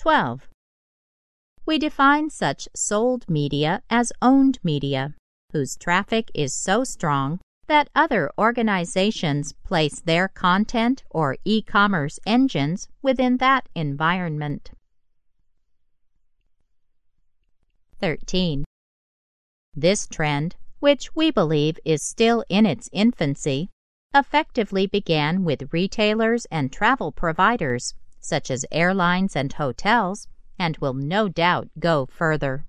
12. We define such sold media as owned media, whose traffic is so strong that other organizations place their content or e-commerce engines within that environment. 13. This trend, which we believe is still in its infancy, effectively began with retailers and travel providers, such as airlines and hotels, and will no doubt go further.